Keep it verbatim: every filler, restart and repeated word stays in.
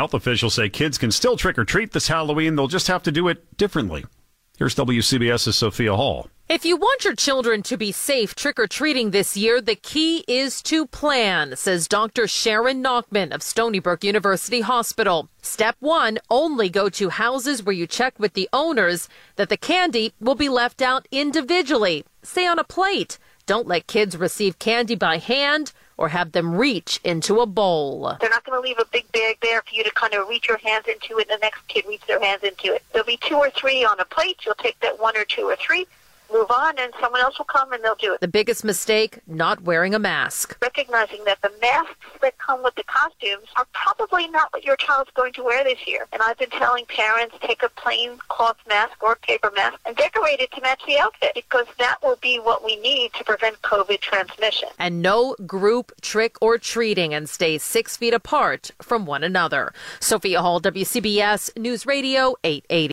Health officials say kids can still trick-or-treat this Halloween. They'll just have to do it differently. Here's WCBS's Sophia Hall. If you want your children to be safe trick-or-treating this year, the key is to plan, says Doctor Sharon Nachman of Stony Brook University Hospital. Step one, only go to houses where you check with the owners that the candy will be left out individually, say on a plate. Don't let kids receive candy by hand or have them reach into a bowl. They're not going to leave a big bag there for you to kind of reach your hands into it and the next kid reach their hands into it. There'll be two or three on a plate. You'll take that one or two or three, move on, and someone else will come and they'll do it. The biggest mistake, not wearing a mask. Recognizing that the masks that come with the costumes are probably not what your child's going to wear this year. And I've been telling parents, take a plain cloth mask or paper mask and decorate it to match the outfit, because that will be what we need to prevent COVID transmission. And no group trick or treating, and stay six feet apart from one another. Sophia Hall, W C B S News Radio eight eighty.